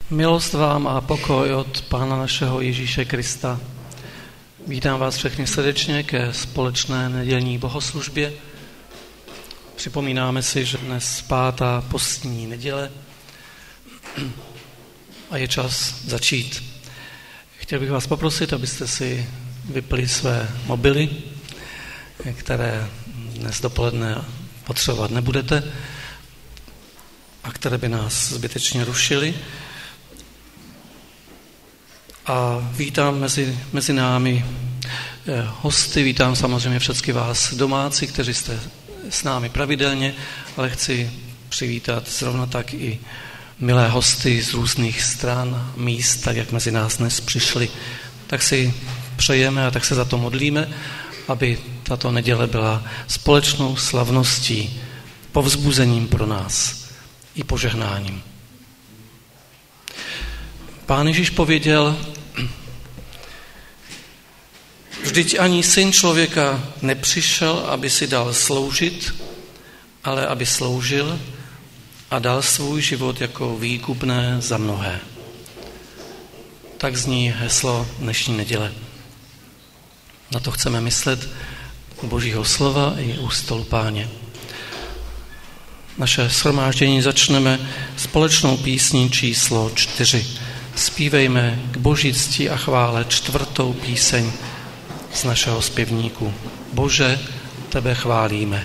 Milost vám a pokoj od Pána našeho Ježíše Krista. Vítám vás všechny srdečně ke společné nedělní bohoslužbě. Připomínáme si, že dnes 5. postní neděle a je čas začít. Chtěl bych vás poprosit, abyste si vypli své mobily, které dnes dopoledne potřebovat nebudete a které by nás zbytečně rušily. A vítám mezi námi hosty, vítám samozřejmě všechny vás domácí, kteří jste s námi pravidelně, ale chci přivítat zrovna tak i milé hosty z různých stran, míst, tak jak mezi nás dnes přišli. Tak si přejeme a tak se za to modlíme, aby tato neděle byla společnou slavností, povzbuzením pro nás i požehnáním. Pán Ježíš pověděl: vždyť ani Syn člověka nepřišel, aby si dal sloužit, ale aby sloužil a dal svůj život jako výkupné za mnohé. Tak zní heslo dnešní neděle. Na to chceme myslet u Božího slova i u stolu Páně. Naše shromáždění začneme společnou písní číslo 4. Zpívejme k Boží cti a chvále 4. píseň z našeho zpěvníku. Bože, tebe chválíme.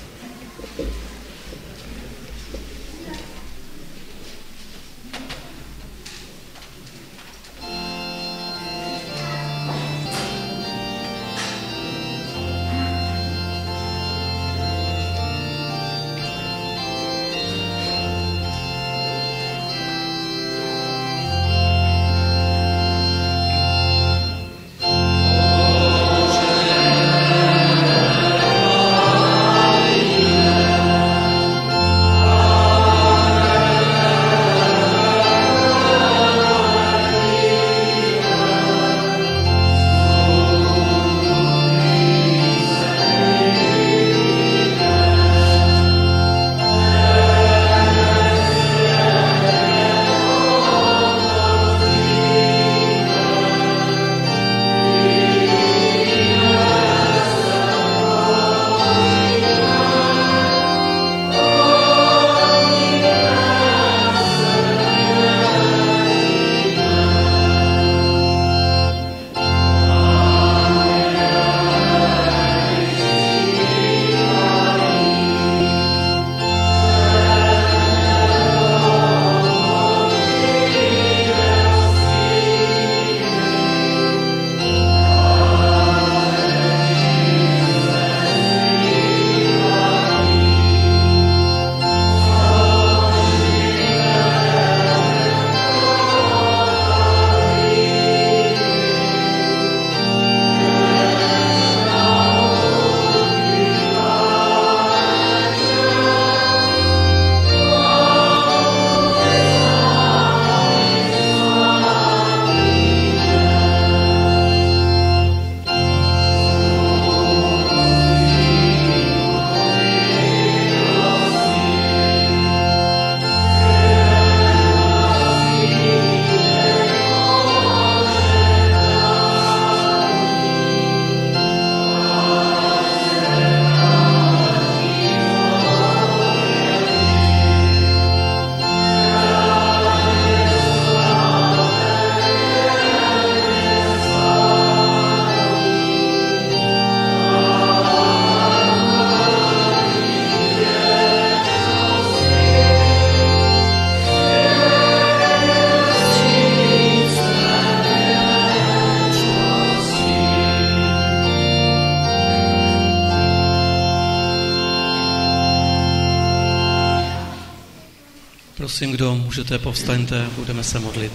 Prosím, kdo můžete, povstaňte, budeme se modlit.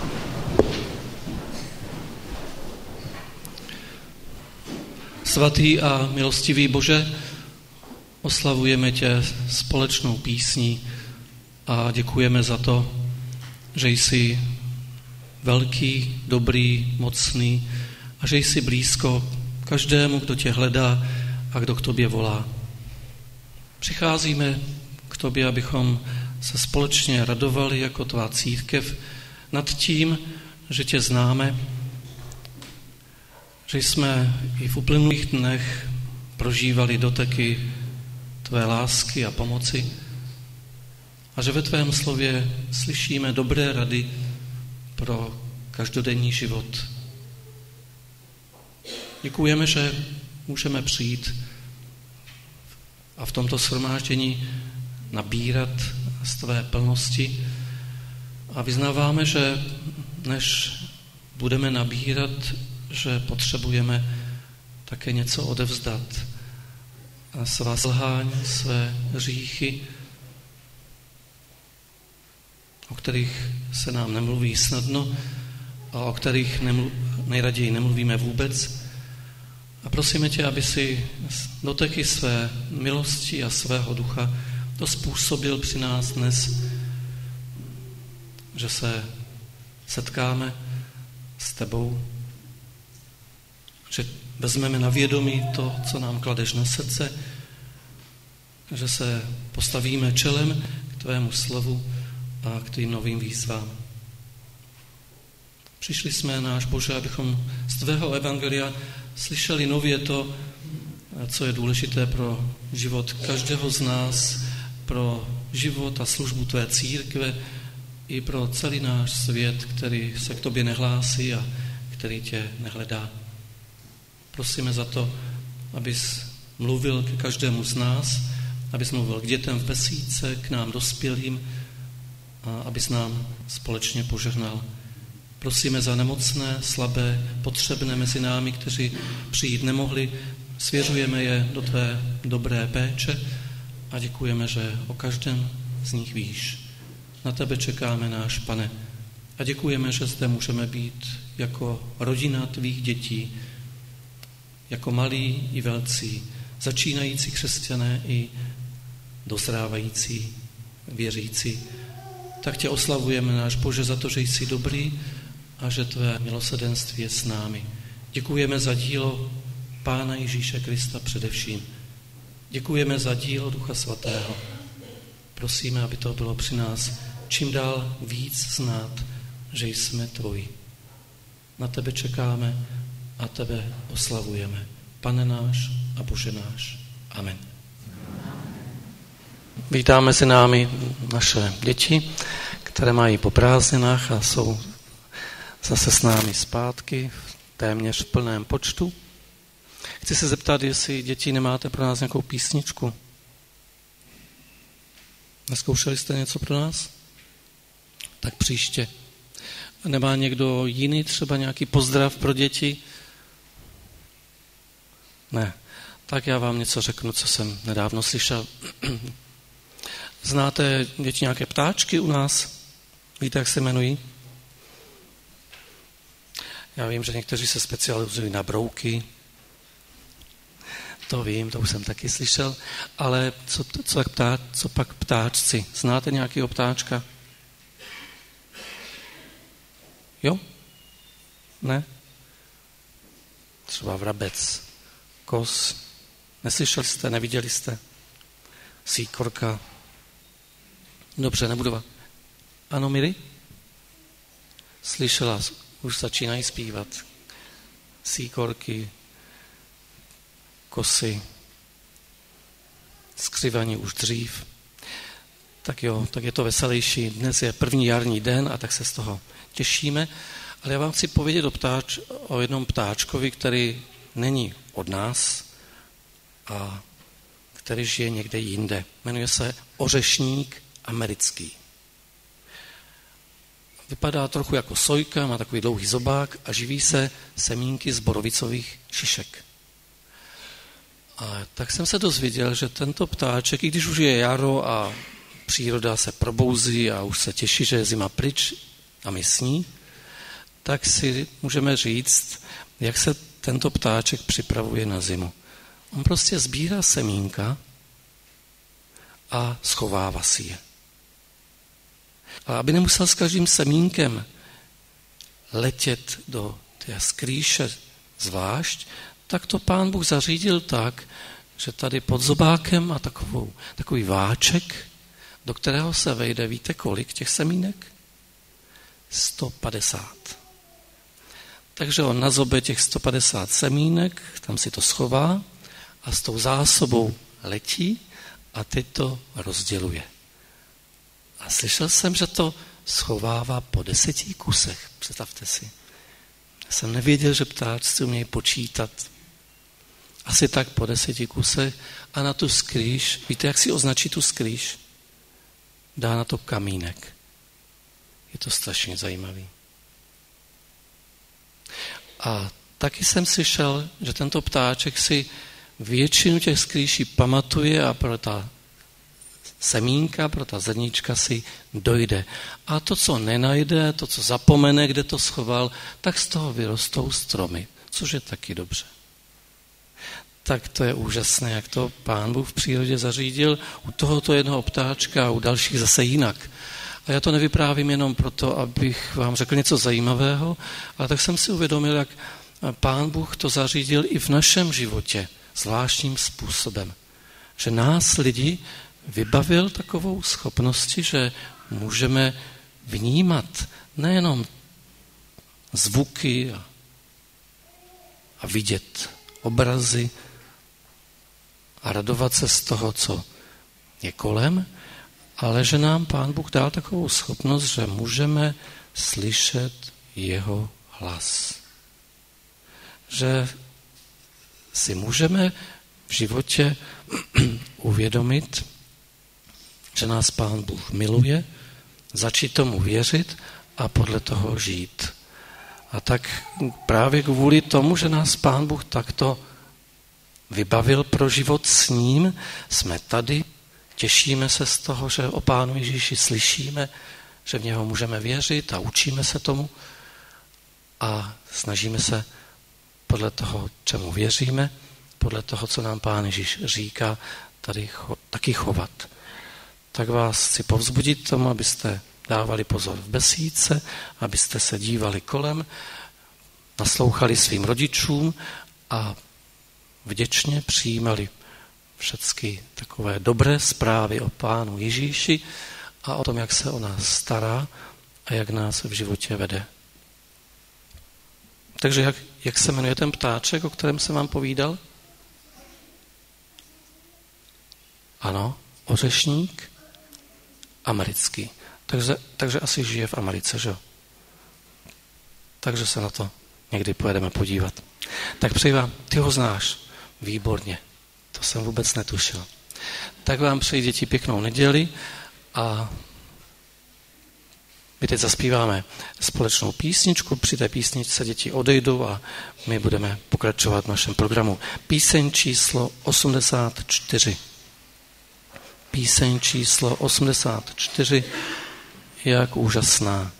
Svatý a milostivý Bože, oslavujeme tě společnou písní a děkujeme za to, že jsi velký, dobrý, mocný a že jsi blízko každému, kdo tě hledá a kdo k tobě volá. Přicházíme k tobě, abychom se společně radovali jako tvá církev nad tím, že tě známe, že jsme i v uplynulých dnech prožívali doteky tvé lásky a pomoci a že ve tvém slově slyšíme dobré rady pro každodenní život. Děkujeme, že můžeme přijít a v tomto shromáždění nabírat z tvé plnosti a vyznáváme, že než budeme nabírat, že potřebujeme také něco odevzdat. A svá selhání, své hříchy, o kterých se nám nemluví snadno a o kterých nejraději nemluvíme vůbec. A prosíme tě, aby si doteky své milosti a svého ducha to způsobil při nás dnes, že se setkáme s tebou, že vezmeme na vědomí to, co nám kladeš na srdce, že se postavíme čelem k tvému slovu a k tvým novým výzvám. Přišli jsme, náš Bože, abychom z tvého evangelia slyšeli nově to, co je důležité pro život každého z nás, pro život a službu tvé církve i pro celý náš svět, který se k tobě nehlásí a který tě nehledá. Prosíme za to, abys mluvil k každému z nás, abys mluvil k dětem v besídce, k nám dospělým a abys nám společně požehnal. Prosíme za nemocné, slabé, potřebné mezi námi, kteří přijít nemohli. Svěřujeme je do tvé dobré péče a děkujeme, že o každém z nich víš. Na tebe čekáme, náš Pane. A děkujeme, že zde můžeme být jako rodina tvých dětí, jako malí i velcí, začínající křesťané i dozrávající věřící. Tak tě oslavujeme, náš Bože, za to, že jsi dobrý a že tvé milosrdenství je s námi. Děkujeme za dílo Pána Ježíše Krista především. Děkujeme za dílo Ducha Svatého. Prosíme, aby to bylo při nás čím dál víc znát, že jsme tvoji. Na tebe čekáme a tebe oslavujeme. Pane náš a Bože náš. Amen. Vítáme si námi naše děti, které mají po prázdninách a jsou zase s námi zpátky téměř v plném počtu. Chci se zeptat, jestli děti nemáte pro nás nějakou písničku. Neskoušeli jste něco pro nás? Tak příště. Nemá někdo jiný třeba nějaký pozdrav pro děti? Ne. Tak já vám něco řeknu, co jsem nedávno slyšel. Znáte, děti, nějaké ptáčky u nás? Víte, jak se jmenují? Já vím, že někteří se specializují na brouky. To vím, to už jsem taky slyšel. Ale co pak ptáčci? Znáte nějakého ptáčka? Jo? Ne? Třeba vrabec, kos. Neslyšeli jste, neviděli jste? Síkorka. Dobře, nebudu. Ano, Miri? Slyšela, už začínají zpívat. Síkorky, kosy, skřivaní už dřív. Tak jo, tak je to veselější. Dnes je první jarní den a tak se z toho těšíme. Ale já vám chci povědět o jednom ptáčkovi, který není od nás a který žije někde jinde. Jmenuje se ořešník americký. Vypadá trochu jako sojka, má takový dlouhý zobák a živí se semínky z borovicových šišek. A tak jsem se dozvěděl, že tento ptáček, i když už je jaro a příroda se probouzí a už se těší, že je zima pryč a my s ní, tak si můžeme říct, jak se tento ptáček připravuje na zimu. On prostě sbírá semínka a schovává si je. A aby nemusel s každým semínkem letět do té skrýše zvlášť, tak to Pán Bůh zařídil tak, že tady pod zobákem má takový váček, do kterého se vejde, víte kolik těch semínek? 150. Takže on nazobe těch 150 semínek, tam si to schová a s tou zásobou letí a teď to rozděluje. A slyšel jsem, že to schovává po 10 kusech. Představte si. Já jsem nevěděl, že ptáčci umějí počítat. Asi tak po 10 kusech a na tu skrýš, víte, jak si označí tu skrýš? Dá na to kamínek. Je to strašně zajímavý. A taky jsem slyšel, že tento ptáček si většinu těch skrýší pamatuje a pro ta semínka, pro ta zrníčka si dojde. A to, co nenajde, to, co zapomene, kde to schoval, tak z toho vyrostou stromy, což je taky dobře. Tak to je úžasné, jak to Pán Bůh v přírodě zařídil u tohoto jednoho ptáčka a u dalších zase jinak. A já to nevyprávím jenom proto, abych vám řekl něco zajímavého, ale tak jsem si uvědomil, jak Pán Bůh to zařídil i v našem životě zvláštním způsobem. Že nás lidi vybavil takovou schopnosti, že můžeme vnímat nejenom zvuky a vidět obrazy a radovat se z toho, co je kolem, ale že nám Pán Bůh dal takovou schopnost, že můžeme slyšet jeho hlas. Že si můžeme v životě uvědomit, že nás Pán Bůh miluje, začít tomu věřit a podle toho žít. A tak právě kvůli tomu, že nás Pán Bůh takto vybavil pro život s ním, jsme tady, těšíme se z toho, že o Pánu Ježíši slyšíme, že v něho můžeme věřit a učíme se tomu a snažíme se podle toho, čemu věříme, podle toho, co nám Pán Ježíš říká, tady taky chovat. Tak vás chci povzbudit tomu, abyste dávali pozor v besídce, abyste se dívali kolem, naslouchali svým rodičům a vděčně přijímali všechny takové dobré zprávy o Pánu Ježíši a o tom, jak se o nás stará a jak nás v životě vede. Takže jak se jmenuje ten ptáček, o kterém jsem vám povídal? Ano, ořešník americký. Takže asi žije v Americe, že jo? Takže se na to někdy pojedeme podívat. Tak přeji vám, ty ho znáš. Výborně. To jsem vůbec netušil. Tak vám přeji, děti, pěknou neděli a my teď zaspíváme společnou písničku. Při té písničce děti odejdou a my budeme pokračovat v našem programu. Píseň číslo 84. Píseň číslo 84. Jak úžasná.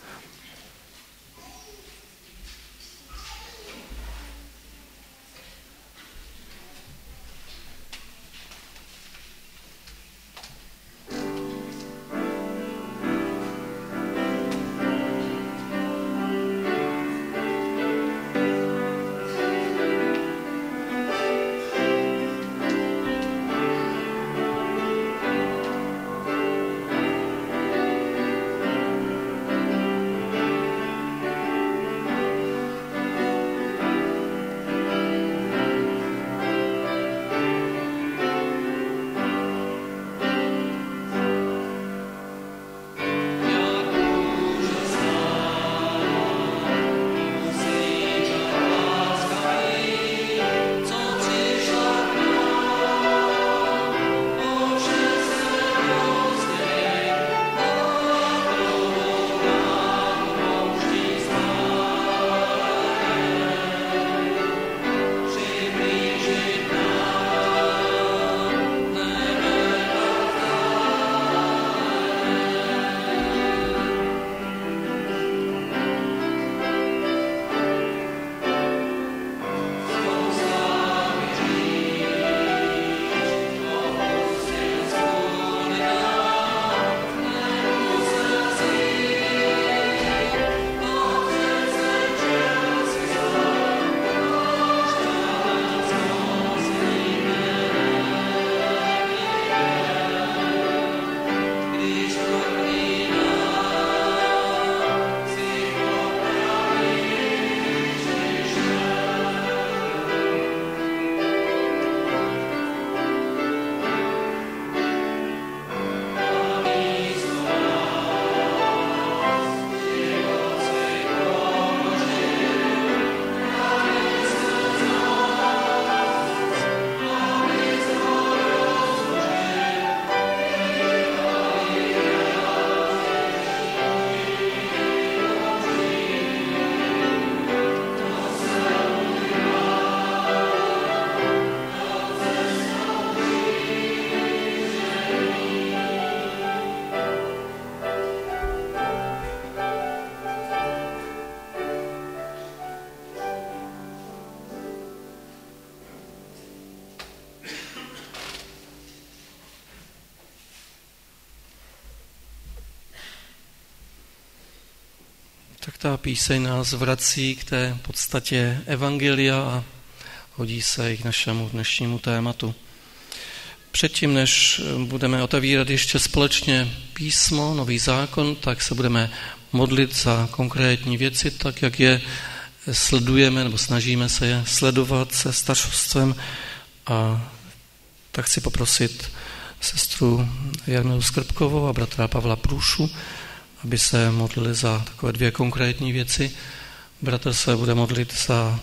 ta píseň nás vrací k té podstatě evangelia a hodí se i k našemu dnešnímu tématu. Předtím, než budeme otevírat ještě společně písmo, Nový zákon, tak se budeme modlit za konkrétní věci, tak jak je sledujeme nebo snažíme se je sledovat se staršostvem. A tak chci poprosit sestru Janu Skrbkovou a bratra Pavla Průšu, aby se modlili za takové dvě konkrétní věci. Bratr se bude modlit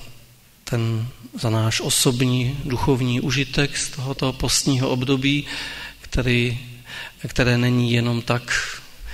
za náš osobní duchovní užitek z tohoto postního období, které není jenom tak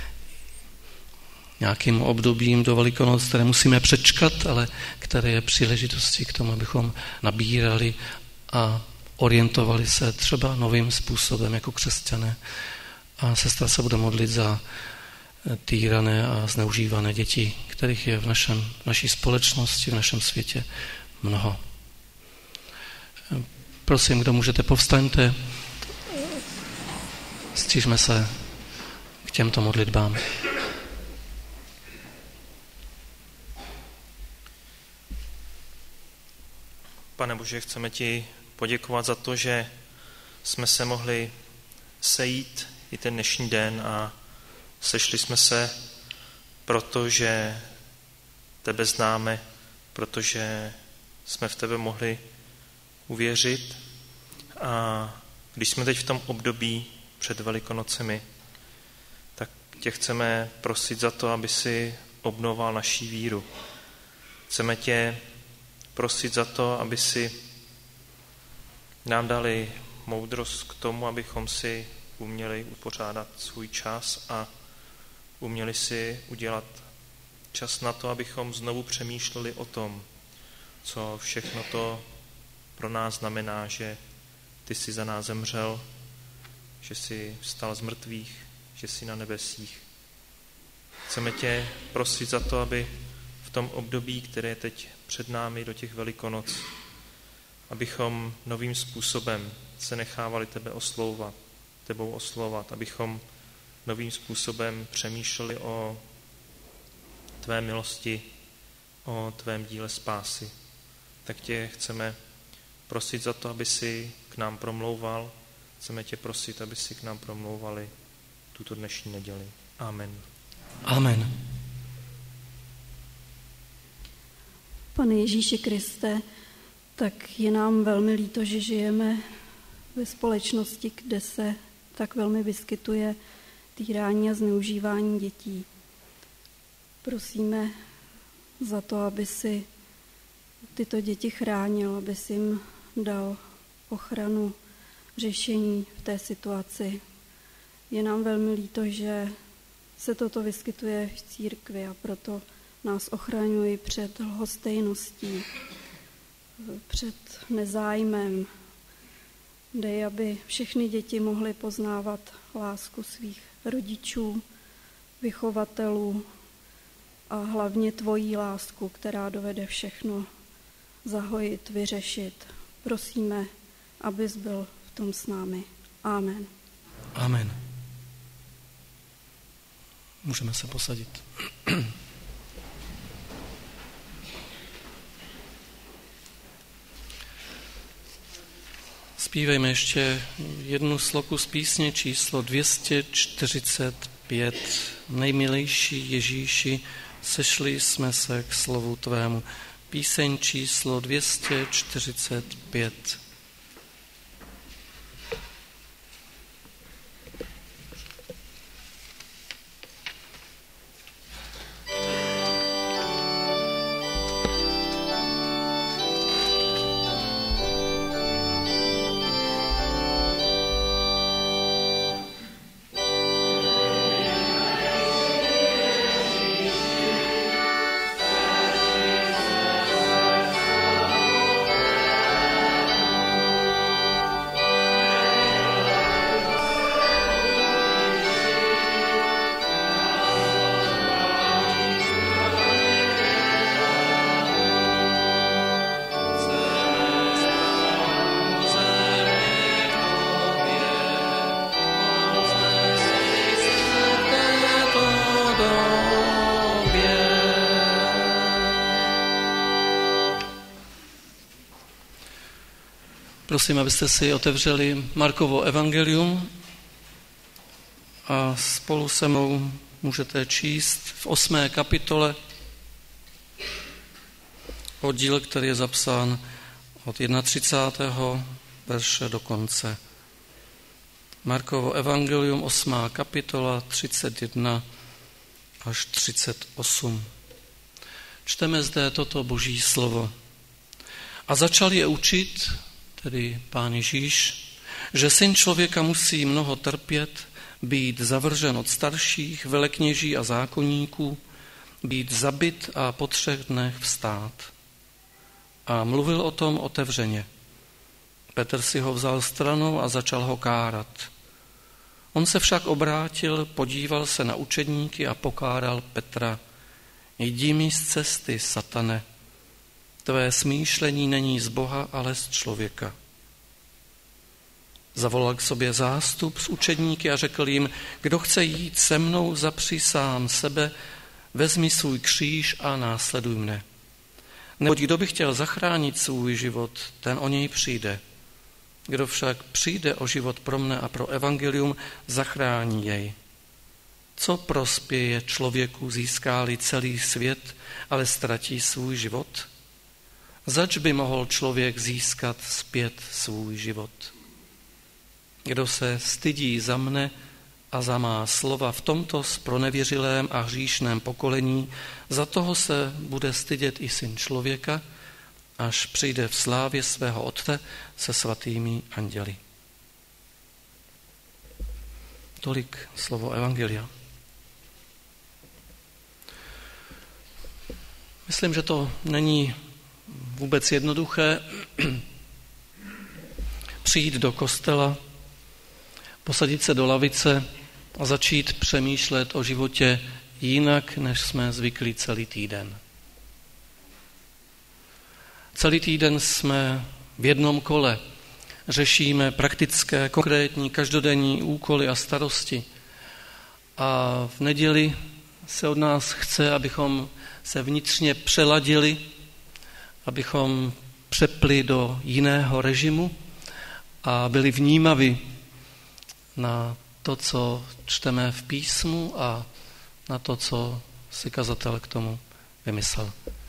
nějakým obdobím do Velikonoc, které musíme přečkat, ale které je příležitostí k tomu, abychom nabírali a orientovali se třeba novým způsobem jako křesťané. A sestra se bude modlit za týrané a zneužívané děti, kterých je v naší společnosti, v našem světě mnoho. Prosím, kdo můžete, povstaňte, stižme se k těmto modlitbám. Pane Bože, chceme ti poděkovat za to, že jsme se mohli sejít i ten dnešní den a sešli jsme se, protože tebe známe, protože jsme v tebe mohli uvěřit. A když jsme teď v tom období před Velikonocemi, tak tě chceme prosit za to, aby si obnoval naší víru. Chceme tě prosit za to, aby si nám dali moudrost k tomu, abychom si uměli upořádat svůj čas a uměli si udělat čas na to, abychom znovu přemýšleli o tom, co všechno to pro nás znamená, že ty jsi za nás zemřel, že jsi vstal z mrtvých, že jsi na nebesích. Chceme tě prosit za to, aby v tom období, které je teď před námi do těch Velikonoc, abychom novým způsobem se nechávali tebou oslovovat, abychom novým způsobem přemýšleli o tvé milosti, o tvém díle spásy. Tak tě chceme prosit za to, aby si k nám promlouval. Chceme tě prosit, aby si k nám promlouvali tuto dnešní neděli. Amen. Amen. Pane Ježíši Kriste, tak je nám velmi líto, že žijeme ve společnosti, kde se tak velmi vyskytuje týrání a zneužívání dětí. Prosíme za to, aby si tyto děti chránil, aby si jim dal ochranu, řešení v té situaci. Je nám velmi líto, že se toto vyskytuje v církvi a proto nás ochraňují před lhostejností, před nezájmem. Dej, aby všechny děti mohly poznávat lásku svých rodičů, vychovatelů a hlavně tvojí lásku, která dovede všechno zahojit, vyřešit. Prosíme, abys byl v tom s námi. Amen. Amen. Můžeme se posadit. Zpívejme ještě jednu sloku z písně číslo 245. Nejmilejší Ježíši, sešli jsme se k slovu tvému. Píseň číslo 245. Prosím, abyste si otevřeli Markovo evangelium a spolu se mnou můžete číst v 8. kapitole oddíl, který je zapsán od 31. verše do konce. Markovo evangelium, 8. kapitola, 31 až 38. Čteme zde toto Boží slovo. A začal je učit, tedy Pán Ježíš, že Syn člověka musí mnoho trpět, být zavržen od starších, velekněží a zákonníků, být zabit a po 3 dnech vstát. A mluvil o tom otevřeně. Petr si ho vzal stranou a začal ho kárat. On se však obrátil, podíval se na učedníky a pokáral Petra. Jdi mi z cesty, satane. Tvé smýšlení není z Boha, ale z člověka. Zavolal k sobě zástup s učedníky a řekl jim, kdo chce jít se mnou, zapři sám sebe, vezmi svůj kříž a následuj mne. Neboť kdo by chtěl zachránit svůj život, ten o něj přijde. Kdo však přijde o život pro mne a pro evangelium, zachrání jej. Co prospěje člověku, získá-li celý svět, ale ztratí svůj život? Zač by mohl člověk získat zpět svůj život? Kdo se stydí za mne a za má slova v tomto zpronevěřilém a hříšném pokolení, za toho se bude stydět i Syn člověka, až přijde v slávě svého Otce se svatými anděli. Tolik slovo evangelia. Myslím, že to není vůbec jednoduché přijít do kostela, posadit se do lavice a začít přemýšlet o životě jinak, než jsme zvyklí celý týden. Celý týden jsme v jednom kole, řešíme praktické, konkrétní, každodenní úkoly a starosti. A v neděli se od nás chce, abychom se vnitřně přeladili, abychom přepli do jiného režimu a byli vnímaví na to, co čteme v písmu a na to, co si kazatel k tomu vymyslel.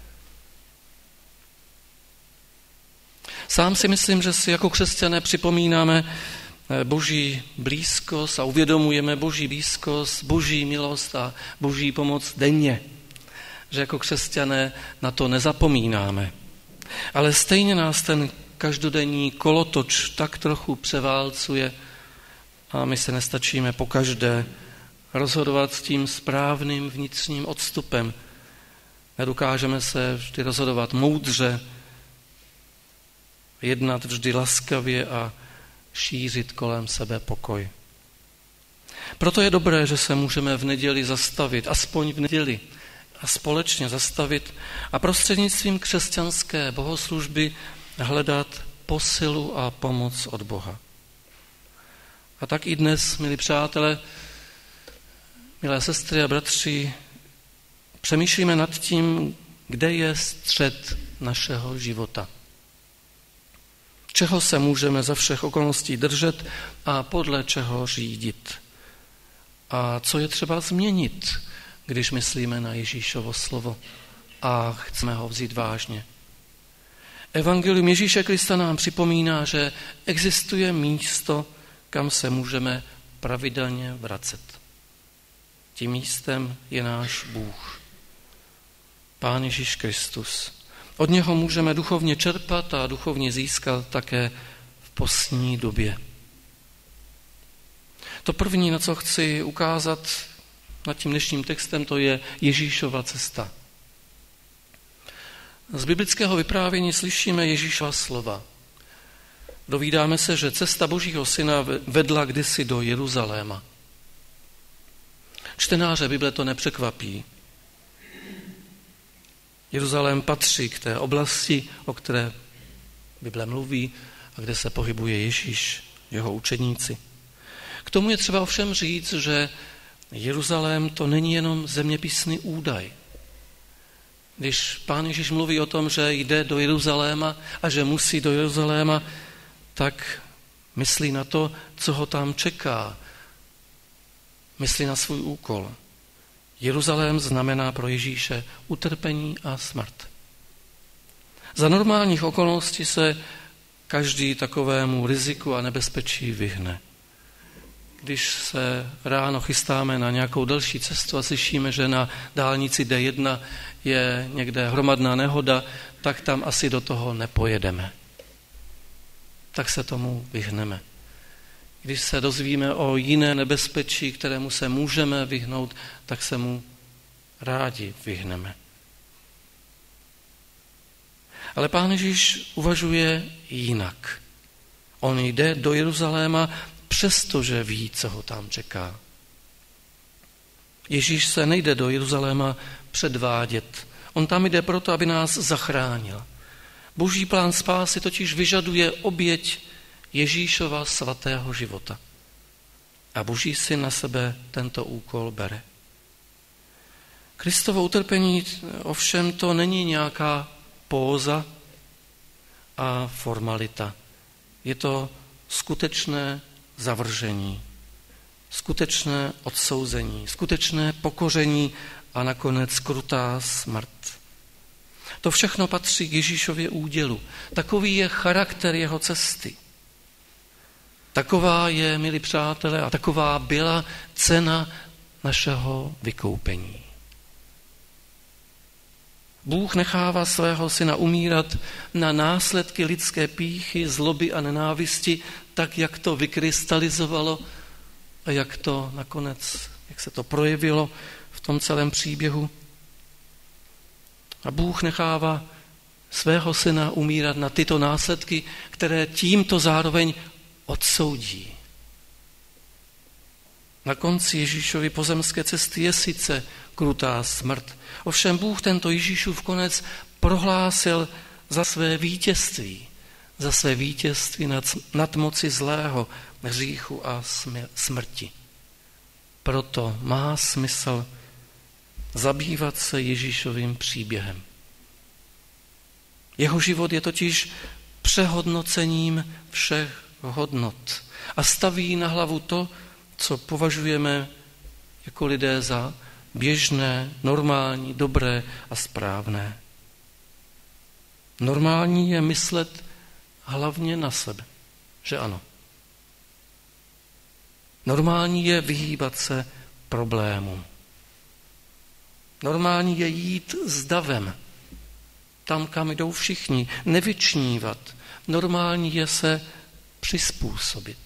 Sám si myslím, že si jako křesťané připomínáme Boží blízkost a uvědomujeme Boží blízkost, Boží milost a Boží pomoc denně. Že jako křesťané na to nezapomínáme. Ale stejně nás ten každodenní kolotoč tak trochu převálcuje a my se nestačíme pokaždé rozhodovat s tím správným vnitřním odstupem. Nedokážeme se vždy rozhodovat moudře, jednat vždy laskavě a šířit kolem sebe pokoj. Proto je dobré, že se můžeme v neděli zastavit, aspoň v neděli, a společně zastavit a prostřednictvím křesťanské bohoslužby hledat posilu a pomoc od Boha. A tak i dnes, milí přátelé, milé sestry a bratři, přemýšlíme nad tím, kde je střed našeho života. Čeho se můžeme za všech okolností držet a podle čeho řídit. A co je třeba změnit, když myslíme na Ježíšovo slovo a chceme ho vzít vážně. Evangelium Ježíše Krista nám připomíná, že existuje místo, kam se můžeme pravidelně vracet. Tím místem je náš Bůh, Pán Ježíš Kristus. Od něho můžeme duchovně čerpat a duchovně získat také v postní době. To první, na co chci ukázat nad tím dnešním textem, to je Ježíšova cesta. Z biblického vyprávění slyšíme Ježíšova slova. Dovídáme se, že cesta Božího syna vedla kdysi do Jeruzaléma. Čtenáře Bible to nepřekvapí. Jeruzalém patří k té oblasti, o které Bible mluví a kde se pohybuje Ježíš, jeho učedníci. K tomu je třeba ovšem říct, že Jeruzalém to není jenom zeměpisný údaj. Když Pán Ježíš mluví o tom, že jde do Jeruzaléma a že musí do Jeruzaléma, tak myslí na to, co ho tam čeká. Myslí na svůj úkol. Jeruzalém znamená pro Ježíše utrpení a smrt. Za normálních okolností se každý takovému riziku a nebezpečí vyhne. Když se ráno chystáme na nějakou delší cestu a slyšíme, že na dálnici D1 je někde hromadná nehoda, tak tam asi do toho nepojedeme. Tak se tomu vyhneme. Když se dozvíme o jiné nebezpečí, kterému se můžeme vyhnout, tak se mu rádi vyhneme. Ale Pán Ježíš uvažuje jinak. On jde do Jeruzaléma, přestože ví, co ho tam čeká. Ježíš se nejde do Jeruzaléma předvádět. On tam jde proto, aby nás zachránil. Boží plán spásy totiž vyžaduje oběť Ježíšova svatého života. A Boží syn na sebe tento úkol bere. Kristovo utrpení ovšem to není nějaká póza a formalita. Je to skutečné zavržení, skutečné odsouzení, skutečné pokoření a nakonec krutá smrt. To všechno patří k Ježíšově údělu. Takový je charakter jeho cesty. Taková je, milí přátelé, a taková byla cena našeho vykoupení. Bůh nechává svého syna umírat na následky lidské pýchy, zloby a nenávisti, tak, jak to vykrystalizovalo a jak to nakonec, jak se to projevilo v tom celém příběhu. A Bůh nechává svého syna umírat na tyto následky, které tímto zároveň odsoudí. Na konci Ježíšovy pozemské cesty je sice krutá smrt, ovšem Bůh tento Ježíšův konec prohlásil za své vítězství nad moci zlého, hříchu a smrti. Proto má smysl zabývat se Ježíšovým příběhem. Jeho život je totiž přehodnocením všech hodnot a staví na hlavu to, co považujeme jako lidé za běžné, normální, dobré a správné. Normální je myslet hlavně na sebe, že ano. Normální je vyhýbat se problémům. Normální je jít s davem, tam, kam jdou všichni, nevyčnívat. Normální je se přizpůsobit.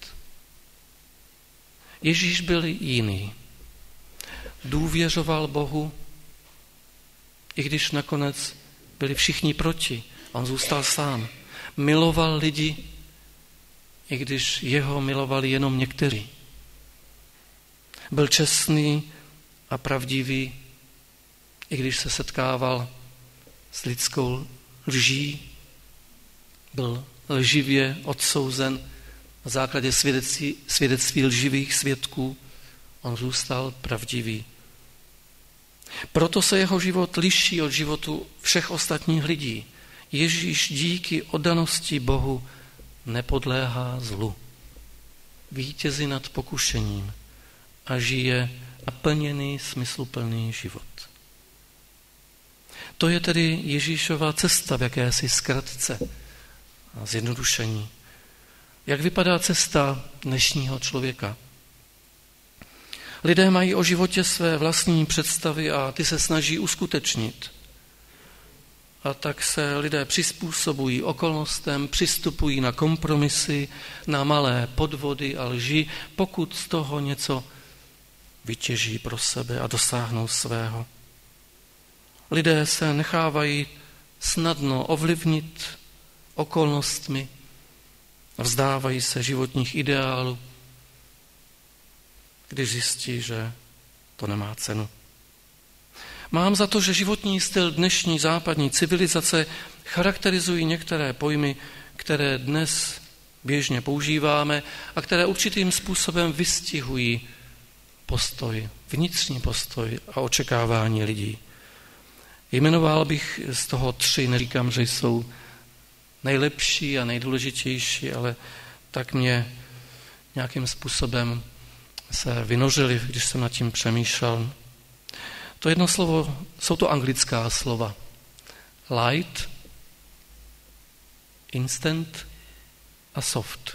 Ježíš byl jiný. Důvěřoval Bohu, i když nakonec byli všichni proti. On zůstal sám. Miloval lidi, i když jeho milovali jenom někteří. Byl čestný a pravdivý, i když se setkával s lidskou lží, byl lživě odsouzen na základě svědectví lživých svědků, on zůstal pravdivý. Proto se jeho život liší od životu všech ostatních lidí. Ježíš díky oddanosti Bohu nepodléhá zlu. Vítězí nad pokušením a žije naplněný, smysluplný život. To je tedy Ježíšova cesta v jakési zkratce a zjednodušení. Jak vypadá cesta dnešního člověka? Lidé mají o životě své vlastní představy a ty se snaží uskutečnit. A tak se lidé přizpůsobují okolnostem, přistupují na kompromisy, na malé podvody a lži, pokud z toho něco vytěží pro sebe a dosáhnou svého. Lidé se nechávají snadno ovlivnit okolnostmi, vzdávají se životních ideálů, když zjistí, že to nemá cenu. Mám za to, že životní styl dnešní západní civilizace charakterizují některé pojmy, které dnes běžně používáme a které určitým způsobem vystihují postoj, vnitřní postoj a očekávání lidí. Jmenoval bych z toho 3, neříkám, že jsou nejlepší a nejdůležitější, ale tak mě nějakým způsobem se vynořili, když jsem nad tím přemýšlel. To jedno slovo, jsou to anglická slova. Light, instant a soft.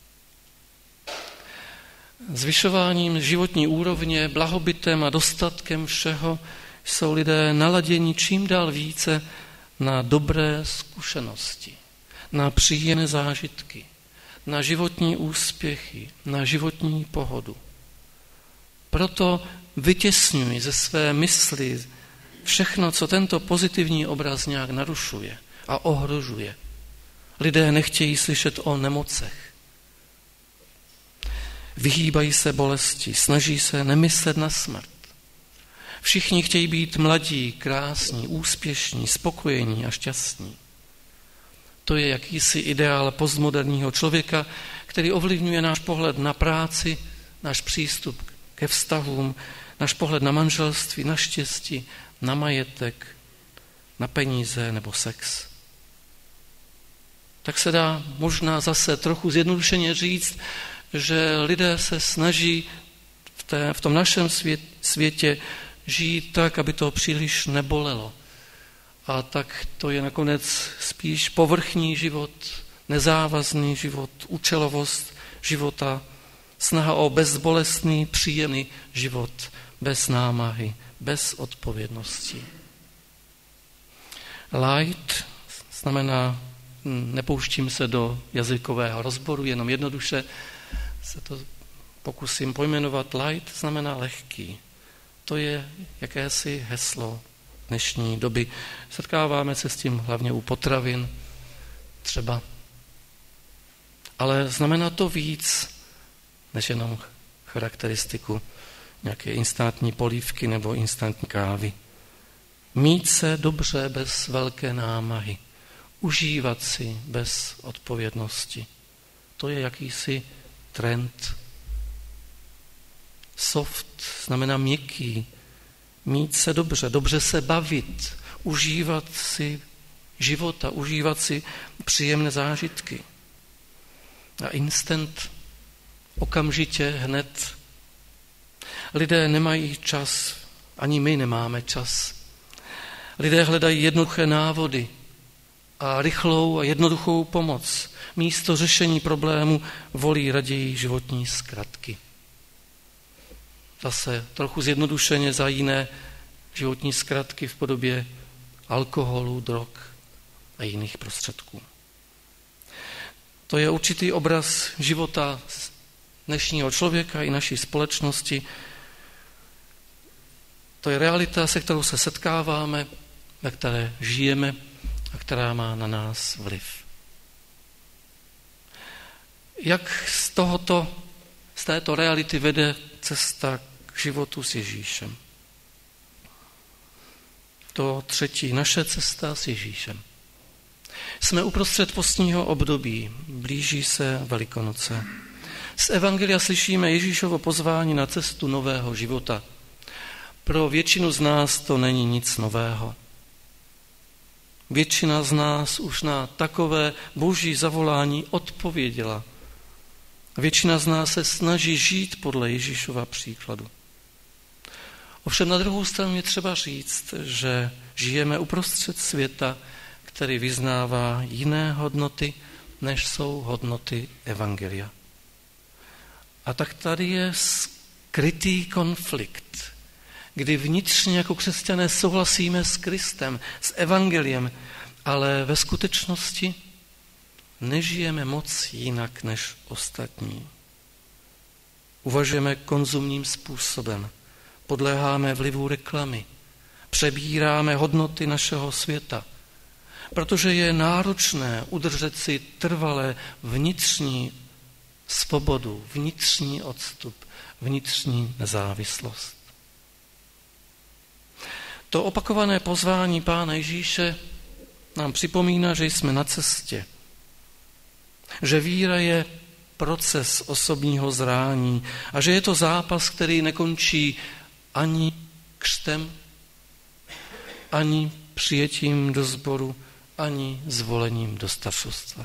Zvyšováním životní úrovně, blahobytem a dostatkem všeho jsou lidé naladěni čím dál více na dobré zkušenosti, na příjemné zážitky, na životní úspěchy, na životní pohodu. Proto vytěsňuji ze své mysli všechno, co tento pozitivní obraz nějak narušuje a ohrožuje. Lidé nechtějí slyšet o nemocech. Vyhýbají se bolesti, snaží se nemyslet na smrt. Všichni chtějí být mladí, krásní, úspěšní, spokojení a šťastní. To je jakýsi ideál postmoderního člověka, který ovlivňuje náš pohled na práci, náš přístup ke vztahům, náš pohled na manželství, na štěstí, na majetek, na peníze nebo sex. Tak se dá možná zase trochu zjednodušeně říct, že lidé se snaží v tom našem světě žít tak, aby to příliš nebolelo. A tak to je nakonec spíš povrchní život, nezávazný život, účelovost života, snaha o bezbolestný, příjemný život, bez námahy, bez odpovědnosti. Light znamená, nepouštím se do jazykového rozboru, jenom jednoduše se to pokusím pojmenovat. Light znamená lehký. To je jakési heslo dnešní doby. Setkáváme se s tím hlavně u potravin třeba. Ale znamená to víc, než jenom charakteristiku nějaké instantní polívky nebo instantní kávy. Mít se dobře bez velké námahy. Užívat si bez odpovědnosti. To je jakýsi trend. Soft znamená měkký. Mít se dobře, dobře se bavit, užívat si života, užívat si příjemné zážitky. A instant, okamžitě, hned. Lidé nemají čas, ani my nemáme čas. Lidé hledají jednoduché návody a rychlou a jednoduchou pomoc. Místo řešení problému volí raději životní zkratky. Zase trochu zjednodušeně za jiné životní zkratky v podobě alkoholu, drog a jiných prostředků. To je určitý obraz života dnešního člověka i naší společnosti. To je realita, se kterou se setkáváme, ve které žijeme a která má na nás vliv. Jak z této reality vede cesta k životu s Ježíšem? To třetí, naše cesta s Ježíšem. Jsme uprostřed postního období, blíží se Velikonoce. Z evangelia slyšíme Ježíšovo pozvání na cestu nového života. Pro většinu z nás to není nic nového. Většina z nás už na takové boží zavolání odpověděla. Většina z nás se snaží žít podle Ježíšova příkladu. Ovšem na druhou stranu je třeba říct, že žijeme uprostřed světa, který vyznává jiné hodnoty, než jsou hodnoty evangelia. A tak tady je skrytý konflikt, kdy vnitřně jako křesťané souhlasíme s Kristem, s evangeliem, ale ve skutečnosti nežijeme moc jinak než ostatní. Uvažujeme konzumním způsobem, podléháme vlivu reklamy, přebíráme hodnoty našeho světa, protože je náročné udržet si trvalé vnitřní svobodu, vnitřní odstup, vnitřní nezávislost. To opakované pozvání Pána Ježíše nám připomíná, že jsme na cestě, že víra je proces osobního zrání a že je to zápas, který nekončí ani křtem, ani přijetím do sboru, ani zvolením do staršovstva.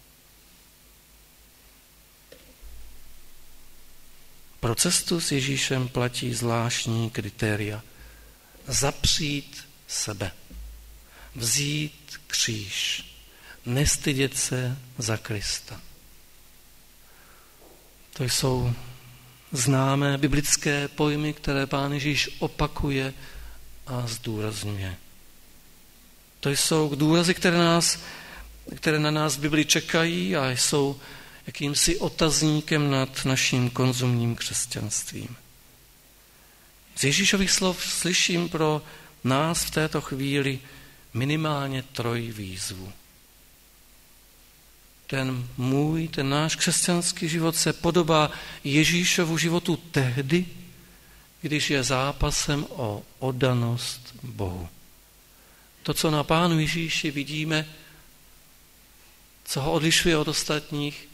Pro cestu s Ježíšem platí zvláštní kritéria. Zapřít sebe, vzít kříž, nestydět se za Krista. To jsou známé biblické pojmy, které Pán Ježíš opakuje a zdůrazňuje. To jsou důrazy, které na nás v Biblii čekají a jsou jakýmsi otazníkem nad naším konzumním křesťanstvím. Z Ježíšových slov slyším pro nás v této chvíli minimálně 3 výzvu. Ten náš křesťanský život se podobá Ježíšovu životu tehdy, když je zápasem o oddanost Bohu. To, co na Pánu Ježíši vidíme, co ho odlišuje od ostatních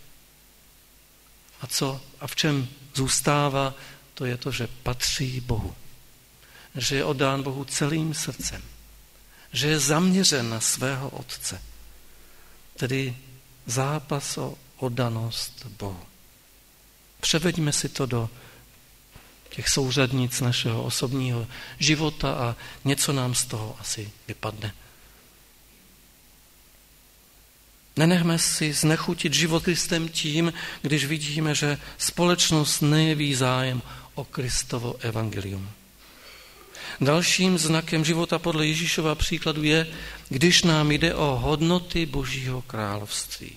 a v čem zůstává, to je to, že patří Bohu. Že je oddán Bohu celým srdcem. Že je zaměřen na svého Otce. Tedy zápas o oddanost Bohu. Převeďme si to do těch souřadnic našeho osobního života a něco nám z toho asi vypadne. Nenechme si znechutit život Kristem tím, když vidíme, že společnost nejeví zájem o Kristovo evangelium. Dalším znakem života podle Ježíšova příkladu je, když nám jde o hodnoty Božího království.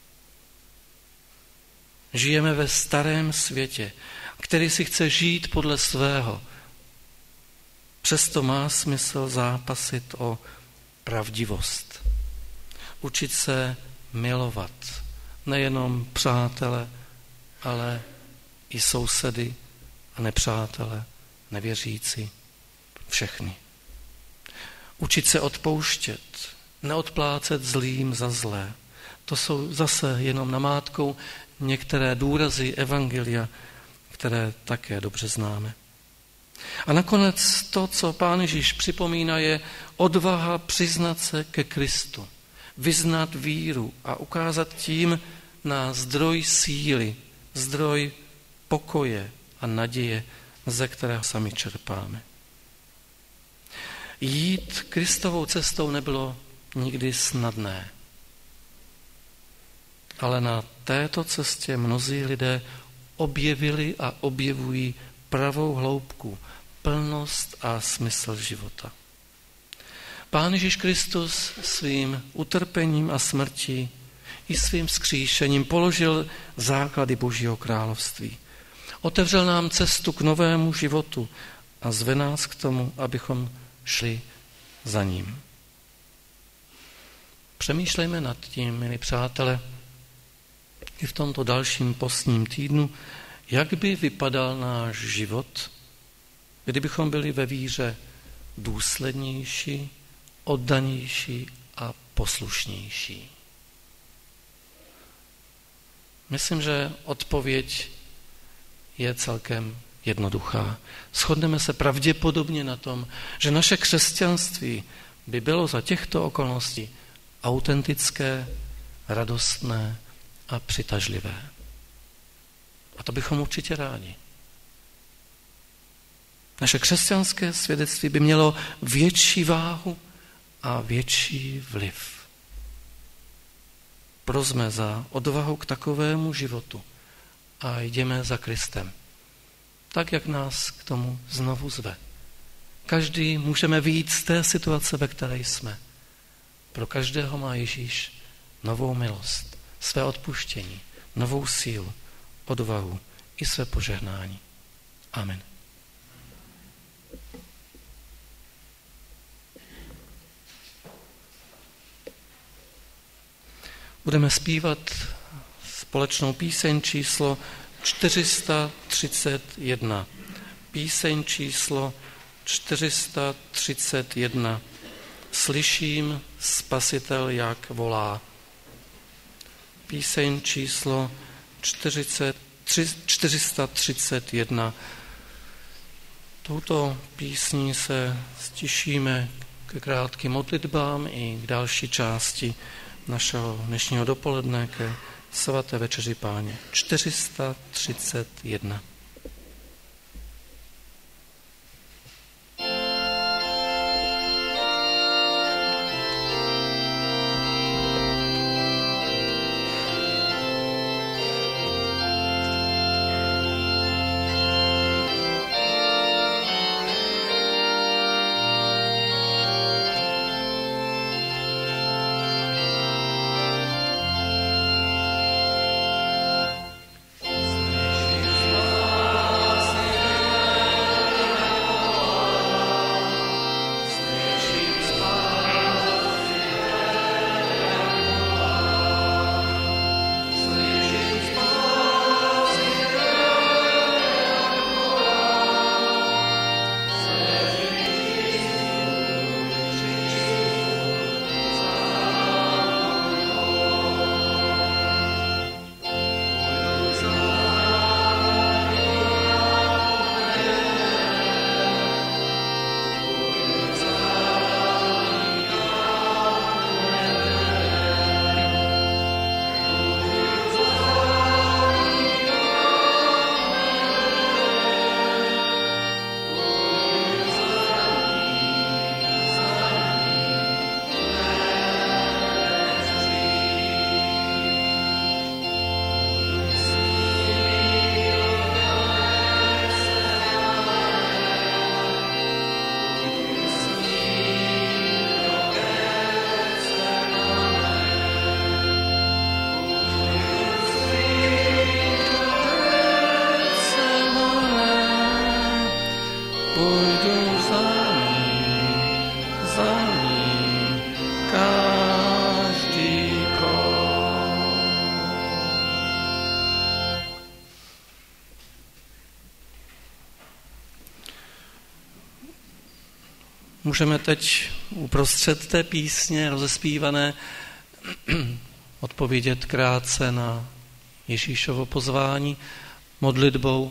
Žijeme ve starém světě, který si chce žít podle svého. Přesto má smysl zápasit o pravdivost. Učit se milovat nejenom přátele, ale i sousedy a nepřátele, nevěřící, všechny. Učit se odpouštět, neodplácet zlým za zlé. To jsou zase jenom namátkou některé důrazy evangelia, které také dobře známe. A nakonec to, co Pán Ježíš připomíná, je odvaha přiznat se ke Kristu, vyznat víru a ukázat tím na zdroj síly, zdroj pokoje a naděje, ze kterého sami čerpáme. Jít Kristovou cestou nebylo nikdy snadné, ale na této cestě mnozí lidé objevili a objevují pravou hloubku, plnost a smysl života. Pán Ježíš Kristus svým utrpením a smrtí i svým vzkříšením položil základy Božího království. Otevřel nám cestu k novému životu a zve nás k tomu, abychom šli za ním. Přemýšlejme nad tím, milí přátelé, i v tomto dalším postním týdnu, jak by vypadal náš život, kdybychom byli ve víře důslednější, oddanější a poslušnější. Myslím, že odpověď je celkem jednoduchá. Shodneme se pravděpodobně na tom, že naše křesťanství by bylo za těchto okolností autentické, radostné a přitažlivé. A to bychom určitě rádi. Naše křesťanské svědectví by mělo větší váhu a větší vliv. Prosme za odvahu k takovému životu a jdeme za Kristem, tak jak nás k tomu znovu zve. Každý můžeme vyjít z té situace, ve které jsme. Pro každého má Ježíš novou milost, své odpuštění, novou sílu, odvahu i své požehnání. Amen. Budeme zpívat společnou píseň číslo 431. Píseň číslo 431. Slyším, Spasitel jak volá. Píseň číslo 431. Touto písní se stišíme k krátkým modlitbám i k další části našeho dnešního dopoledne ke svaté večeři Páně. 431. Můžeme teď uprostřed té písně rozespívané odpovědět krátce na Ježíšovo pozvání modlitbou,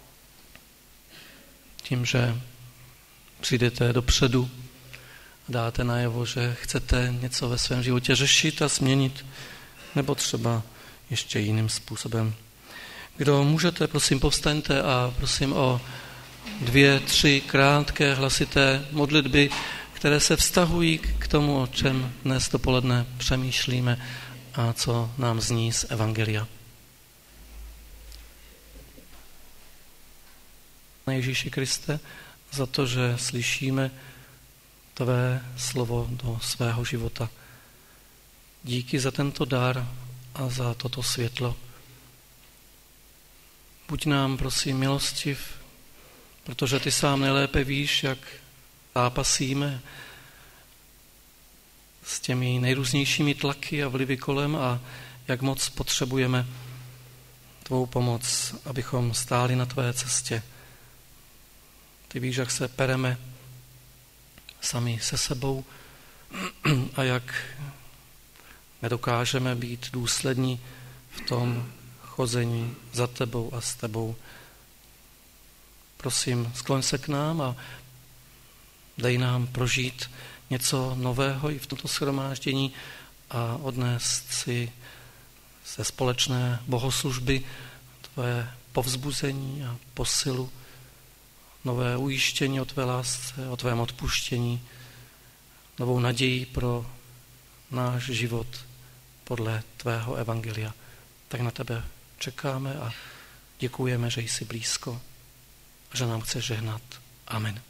tím, že přijdete dopředu a dáte najevo, že chcete něco ve svém životě řešit a změnit, nebo třeba ještě jiným způsobem. Kdo můžete, prosím, povstaňte a prosím o 2, 3 krátké hlasité modlitby, které se vztahují k tomu, o čem dnes dopoledne přemýšlíme a co nám zní z Evangelia. Ježíši Kriste, za to, že slyšíme tvé slovo do svého života. Díky za tento dar a za toto světlo. Buď nám, prosím, milostiv, protože ty sám nejlépe víš, jak zápasíme s těmi nejrůznějšími tlaky a vlivy kolem a jak moc potřebujeme tvou pomoc, abychom stáli na tvé cestě. Ty víš, jak se pereme sami se sebou a jak nedokážeme být důslední v tom chození za tebou a s tebou. Prosím, skloň se k nám a dej nám prožít něco nového i v tomto shromáždění a odnést si ze společné bohoslužby tvé povzbuzení a posilu, nové ujištění o tvé lásce, o tvém odpuštění, novou naději pro náš život podle tvého evangelia. Tak na tebe čekáme a děkujeme, že jsi blízko, že nám chceš žehnat. Amen.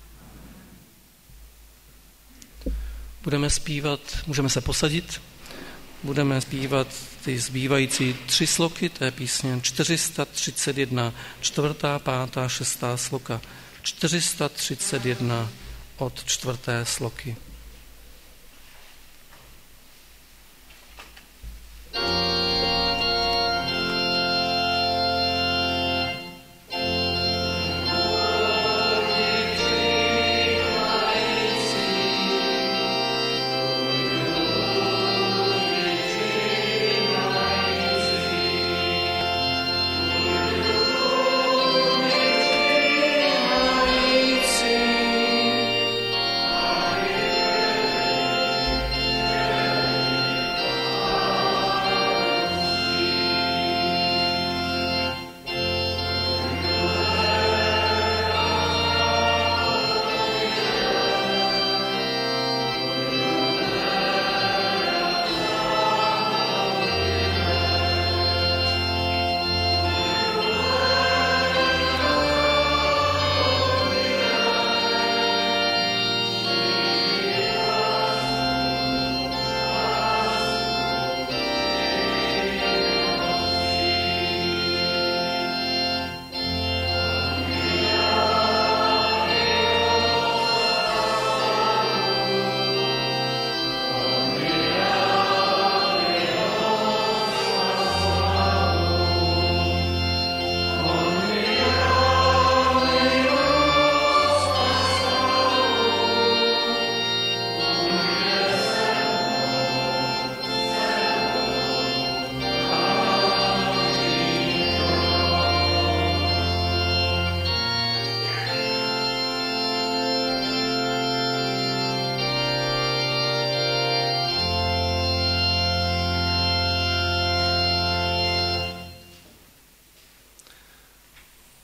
Budeme zpívat, můžeme se posadit, budeme zpívat ty zbývající 3 sloky té písně 431, 4., 5., 6. sloka. 431 od 4. sloky. Amen.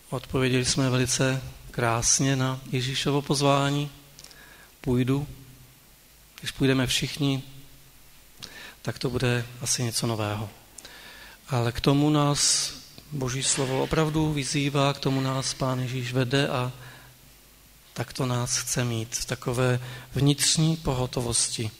Odpověděli jsme velice krásně na Ježíšovo pozvání. Půjdu. Když půjdeme všichni, tak to bude asi něco nového. Ale k tomu nás Boží slovo opravdu vyzývá, k tomu nás Pán Ježíš vede a tak to nás chce mít v takové vnitřní pohotovosti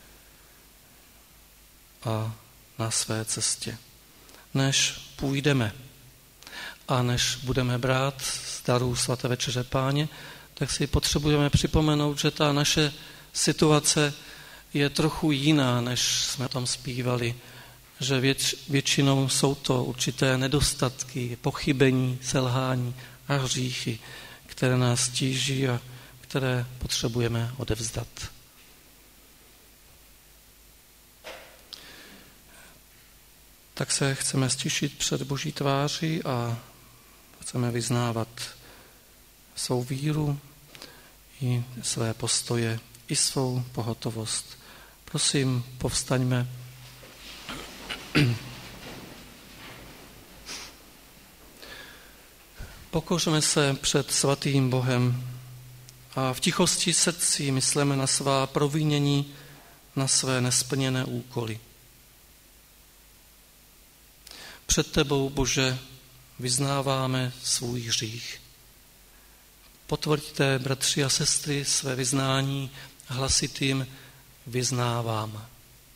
a na své cestě. Než půjdeme a než budeme brát z darů svaté večeře Páně, tak si potřebujeme připomenout, že ta naše situace je trochu jiná, než jsme tam zpívali, že většinou jsou to určité nedostatky, pochybení, selhání a hříchy, které nás tíží a které potřebujeme odevzdat. Tak se chceme stišit před Boží tváří a chceme vyznávat svou víru i své postoje, i svou pohotovost. Prosím, povstaňme. Pokořme se před svatým Bohem a v tichosti srdcí myslíme na svá provinění, na své nesplněné úkoly. Před tebou, Bože, vyznáváme svůj hřích. Potvrďte, bratři a sestry, své vyznání hlasitým vyznávám.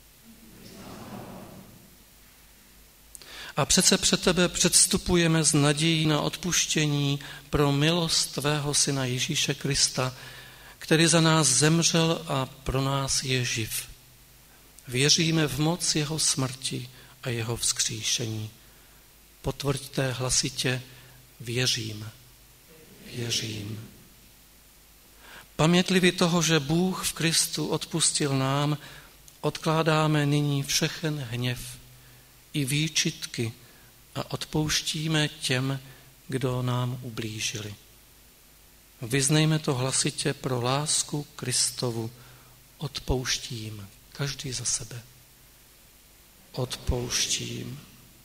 A přece před tebe předstupujeme s nadějí na odpuštění pro milost tvého syna Ježíše Krista, který za nás zemřel a pro nás je živ. Věříme v moc jeho smrti a jeho vzkříšení. Potvrďte hlasitě, věřím. Věřím. Pamětliví toho, že Bůh v Kristu odpustil nám, odkládáme nyní všechen hněv i výčitky a odpouštíme těm, kdo nám ublížili. Vyznejme to hlasitě pro lásku Kristovu. Odpouštím. Každý za sebe. Odpouštím.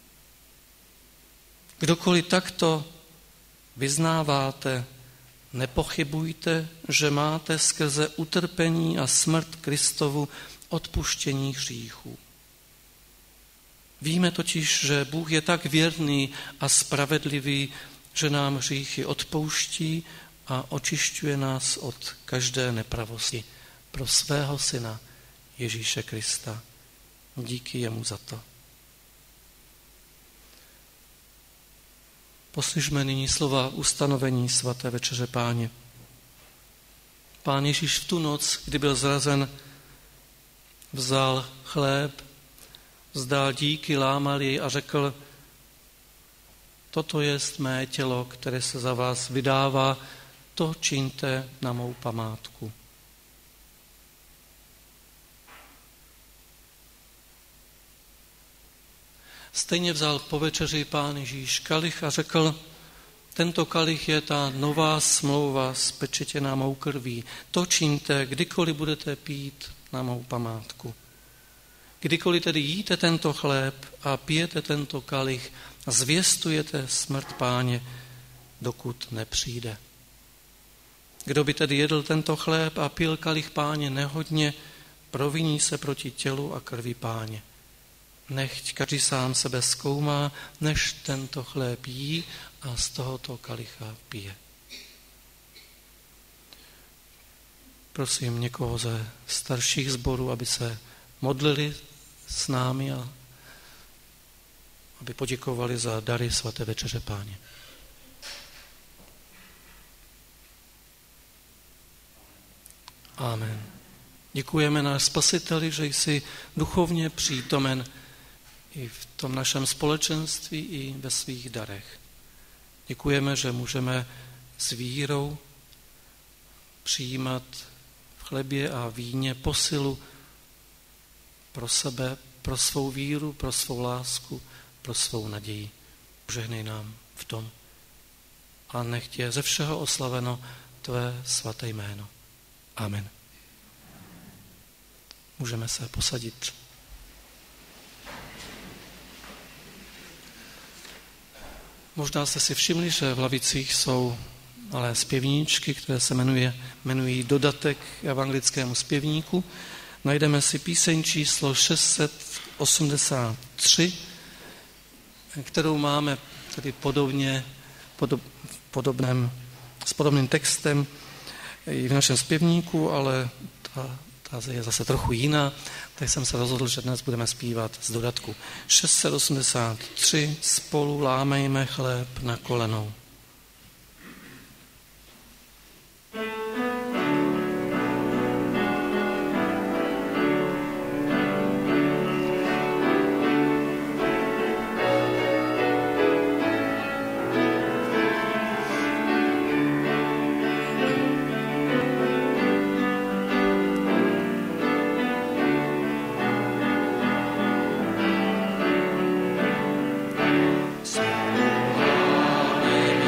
Kdokoliv takto vyznáváte, nepochybujte, že máte skrze utrpení a smrt Kristovu odpuštění hříchů. Víme totiž, že Bůh je tak věrný a spravedlivý, že nám hříchy odpouští a očišťuje nás od každé nepravosti pro svého syna Ježíše Krista. Díky jemu za to. Poslyšme nyní slova ustanovení svaté večeře Páně. Pán Ježíš v tu noc, kdy byl zrazen, vzal chléb, vzdal díky, lámal jej a řekl: toto jest mé tělo, které se za vás vydává, to čiňte na mou památku. Stejně vzal po večeři Pán Ježíš kalich a řekl: tento kalich je ta nová smlouva spečetěná mou krví. To čiňte, kdykoliv budete pít na mou památku. Kdykoliv tedy jíte tento chléb a pijete tento kalich, zvěstujete smrt Páně, dokud nepřijde. Kdo by tedy jedl tento chléb a pil kalich Páně nehodně, proviní se proti tělu a krvi Páně. Nechť každý sám sebe zkoumá, než tento chléb jí a z tohoto kalicha pije. Prosím někoho ze starších sborů, aby se modlili s námi a aby poděkovali za dary svaté večeře Páně. Amen. Děkujeme náš Spasiteli, že jsi duchovně přítomen i v tom našem společenství, i ve svých darech. Děkujeme, že můžeme s vírou přijímat v chlebě a víně posilu pro sebe, pro svou víru, pro svou lásku, pro svou naději. Požehnej nám v tom a nech je ze všeho oslaveno tvé svaté jméno. Amen. Můžeme se posadit. Možná jste si všimli, že v lavicích jsou malé zpěvníčky, které se jmenují Dodatek evangelickému zpěvníku. Najdeme si píseň číslo 683, kterou máme tedy s podobným textem i v našem zpěvníku, ale ta je zase trochu jiná, tak jsem se rozhodl, že dnes budeme zpívat z dodatku. 683, spolu lámejme chléb na kolenou. Amen.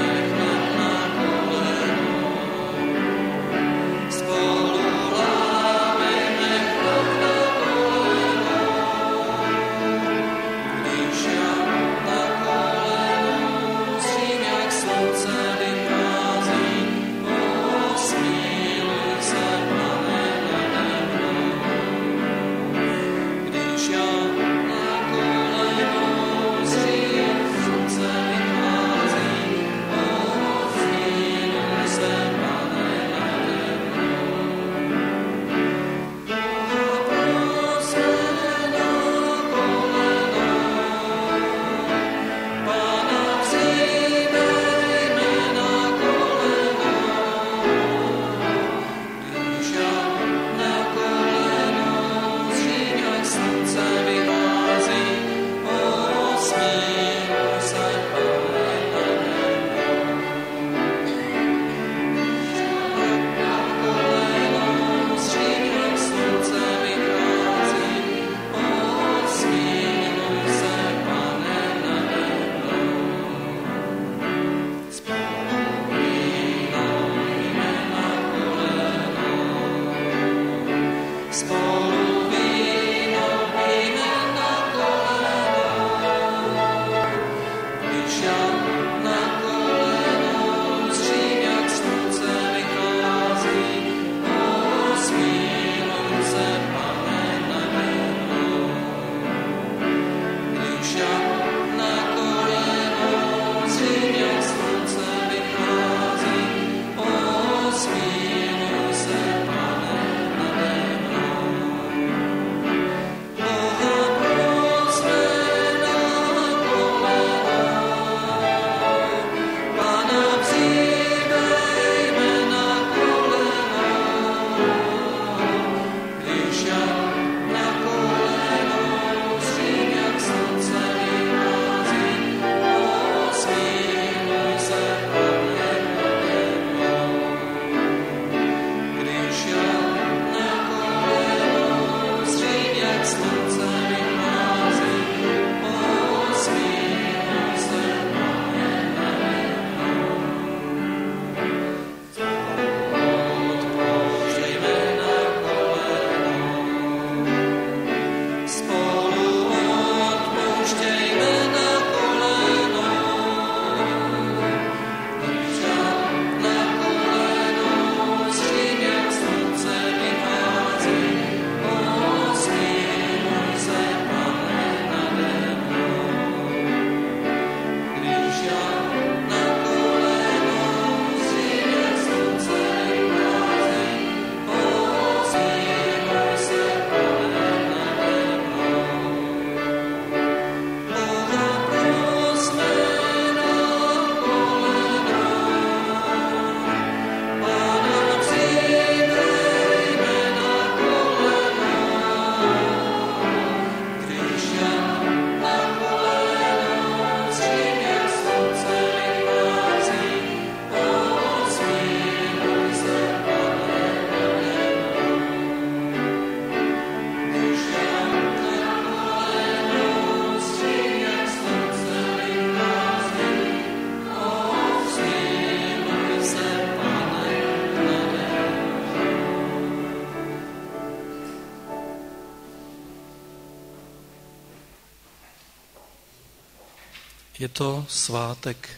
Je to svátek.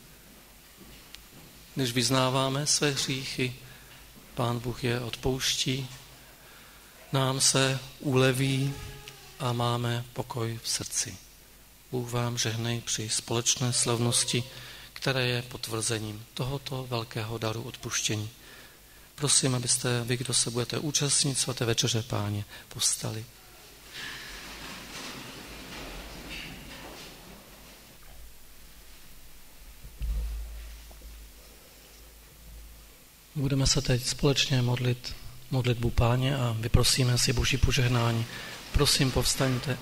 Když vyznáváme své hříchy, Pán Bůh je odpouští, nám se uleví a máme pokoj v srdci. Bůh vám žehnej při společné slavnosti, které je potvrzením tohoto velkého daru odpuštění. Prosím, abyste vy, kdo se budete účastnit svaté večeře Páně, povstali. Budeme se teď společně modlit modlitbu Páně a vyprosíme si Boží požehnání. Prosím, povstaňte.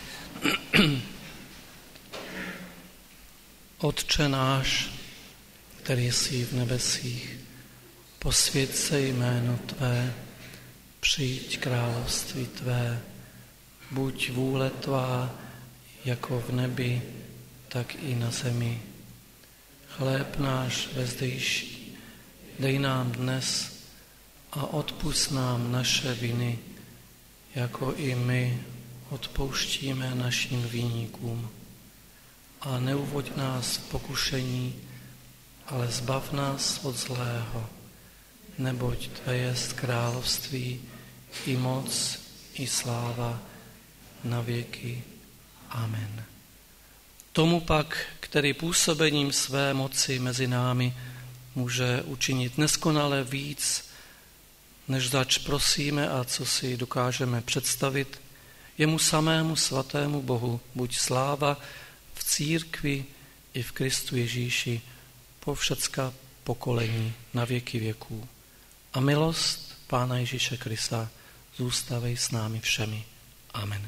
Otče náš, který jsi v nebesích, posvěť se jméno Tvé, přijď království Tvé, buď vůle Tvá, jako v nebi, tak i na zemi. Chléb náš vezdejší, dej nám dnes a odpusť nám naše viny, jako i my odpouštíme našim viníkům. A neuvoď nás v pokušení, ale zbav nás od zlého, neboť Tvé jest království, i moc, i sláva, na věky. Amen. Tomu pak, který působením své moci mezi námi může učinit neskonale víc, než zač prosíme a co si dokážeme představit, jemu samému svatému Bohu buď sláva v církvi i v Kristu Ježíši po všecka pokolení na věky věků. A milost Pána Ježíše Krista zůstavej s námi všemi. Amen.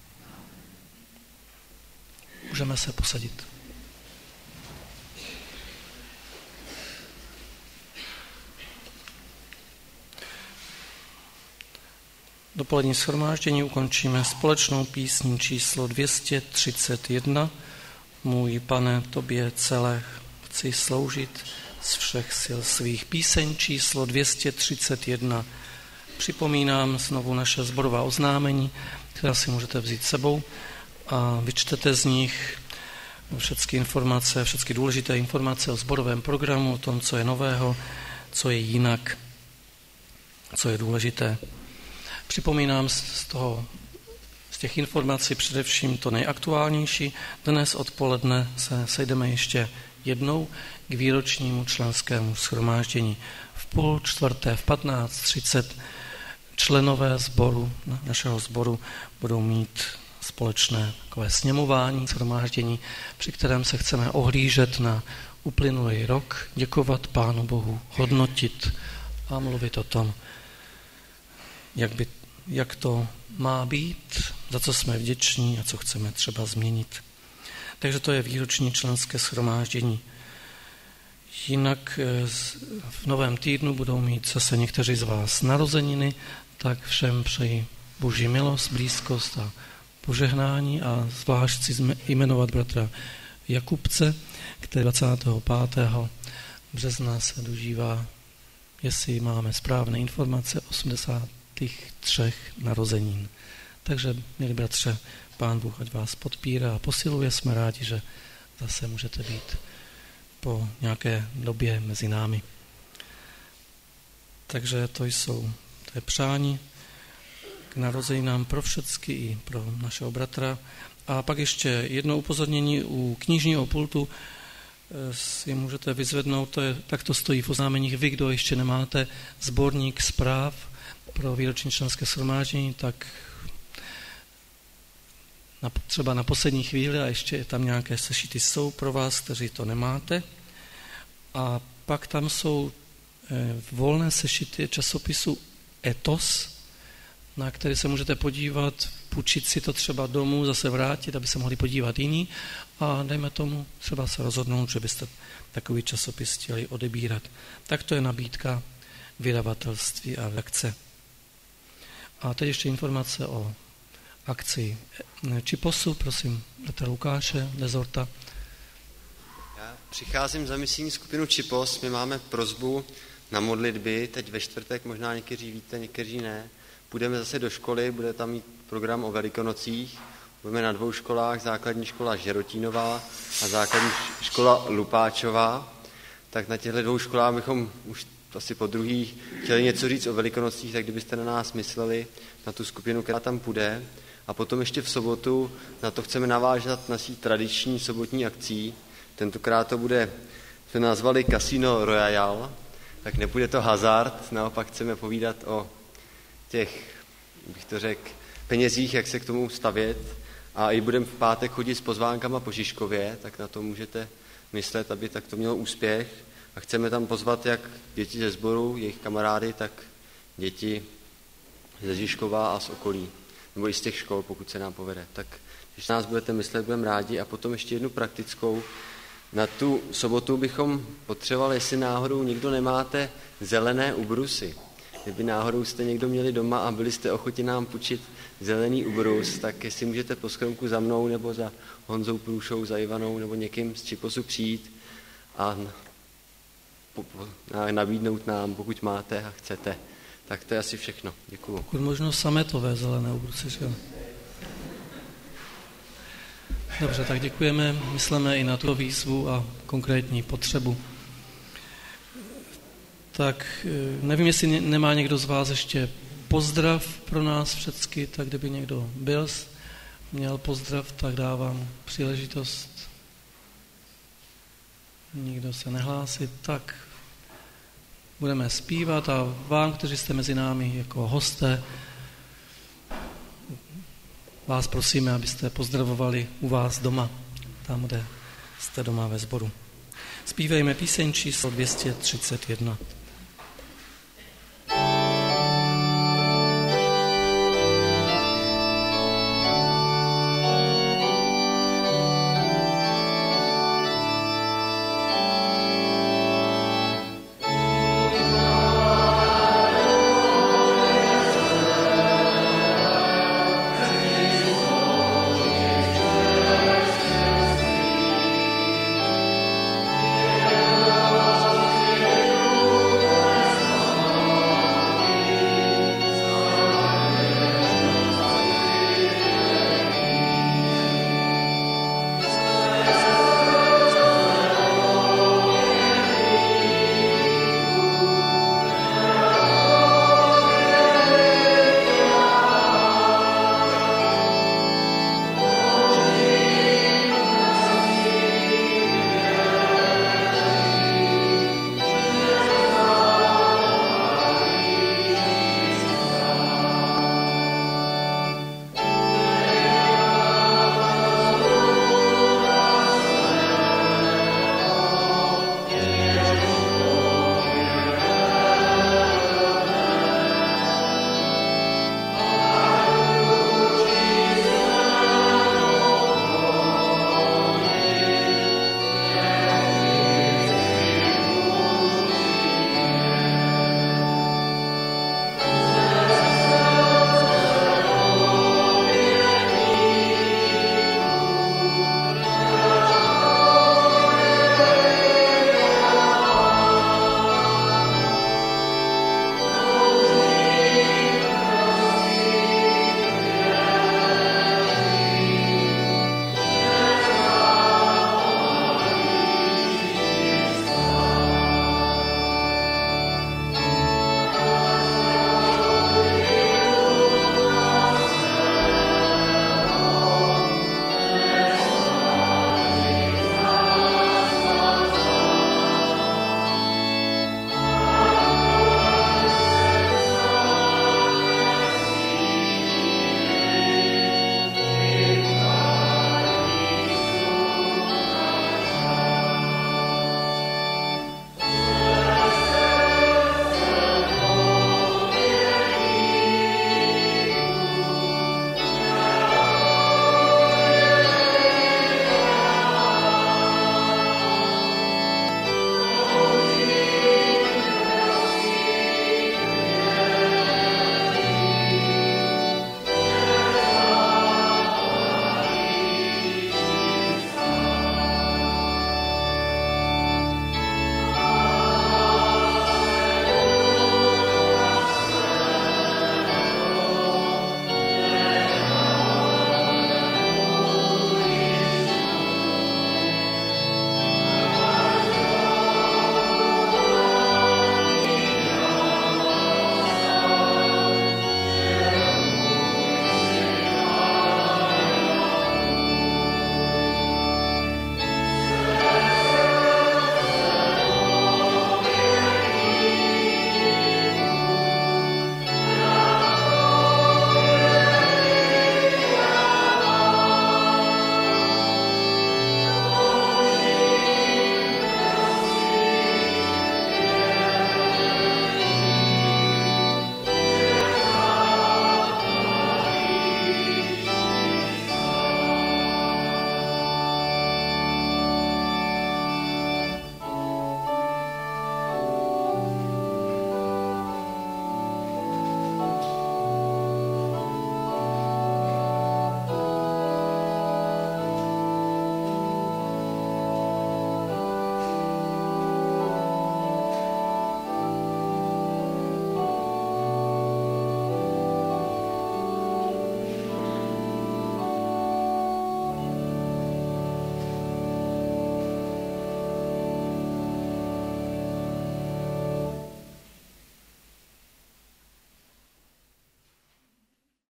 Můžeme se posadit. Dopolední shromáždění ukončíme společnou písní číslo 231. Můj Pane, Tobě celé chci sloužit z všech sil svých. Píseň číslo 231. Připomínám znovu naše sborová oznámení, která si můžete vzít sebou a vyčtete z nich všechny důležité informace o sborovém programu, o tom, co je nového, co je jinak, co je důležité. Připomínám z těch informací především to nejaktuálnější. Dnes odpoledne se sejdeme ještě jednou k výročnímu členskému shromáždění. V 3:30, v 15:30 členové sboru, našeho sboru budou mít společné takové sněmování, shromáždění, při kterém se chceme ohlížet na uplynulý rok, děkovat Pánu Bohu, hodnotit a mluvit o tom, jak to má být, za co jsme vděční a co chceme třeba změnit. Takže to je výroční členské shromáždění. Jinak v novém týdnu budou mít zase někteří z vás narozeniny, tak všem přeji Boží milost, blízkost a požehnání a zvlášť chci jmenovat bratra Jakubce, který 25. března se dožívá, jestli máme správné informace, 83 narozenin. Takže, milí bratře, Pán Bůh ať vás podpírá a posiluje. Jsme rádi, že zase můžete být po nějaké době mezi námi. Takže to je přání k narozeninám pro všechny i pro našeho bratra. A pak ještě jedno upozornění u knižního pultu si můžete vyzvednout, tak to stojí v oznámeních. Vy, kdo ještě nemáte sborník zpráv pro výroční členské shromáždění, tak třeba na poslední chvíli a ještě tam nějaké sešity jsou pro vás, kteří to nemáte. A pak tam jsou volné sešity časopisu Etos, na který se můžete podívat, půjčit si to třeba domů, zase vrátit, aby se mohli podívat jiní a dejme tomu třeba se rozhodnout, že byste takový časopis chtěli odebírat. Tak to je nabídka vydavatelství a lekce. A teď ještě informace o akci Čiposu, prosím, Petra Lukáše, Dezorta. Já přicházím za misijní skupinu Čipos, my máme prosbu na modlitby, teď ve čtvrtek, možná někteří víte, někteří ne. Půjdeme zase do školy, bude tam mít program o Velikonocích, Budeme na 2 školách, základní škola Žerotínová a základní škola Lupáčová. Tak na těchto 2 školách bychom už asi po druhý chtěli něco říct o Velikonocích, tak kdybyste na nás mysleli, na tu skupinu, která tam půjde. A potom ještě v sobotu na to chceme navázat naší tradiční sobotní akcí. Tentokrát to bude, jsme nazvali Casino Royale, tak nebude to hazard, naopak chceme povídat o těch, bych to řekl, penězích, jak se k tomu stavět. A i budeme v pátek chodit s pozvánkama po Žižkově, tak na to můžete myslet, aby tak to mělo úspěch. A chceme tam pozvat jak děti ze sboru, jejich kamarády, tak děti ze Žižkova a z okolí. Nebo i z těch škol, pokud se nám povede. Tak když nás budete myslet, budeme rádi. A potom ještě jednu praktickou. Na tu sobotu bychom potřebovali, jestli náhodou někdo nemáte zelené ubrusy. Kdyby náhodou jste někdo měli doma a byli jste ochotni nám půjčit zelený ubrus, tak jestli můžete po skromku za mnou nebo za Honzou Průšou, za Ivanou nebo někým z Čiposu přijít a nabídnout nám, pokud máte a chcete. Tak to je asi všechno. Děkuju. Pokud možno sametové zelené ubrusy. Dobře, tak děkujeme. Myslíme i na tu výzvu a konkrétní potřebu. Tak nevím, jestli nemá někdo z vás ještě pozdrav pro nás všechny, tak kdyby někdo měl pozdrav, tak dávám příležitost. Nikdo se nehlásí, tak budeme zpívat a vám, kteří jste mezi námi jako hosté, vás prosíme, abyste pozdravovali u vás doma, tam, kde jste doma ve sboru. Zpívejme píseň číslo 231.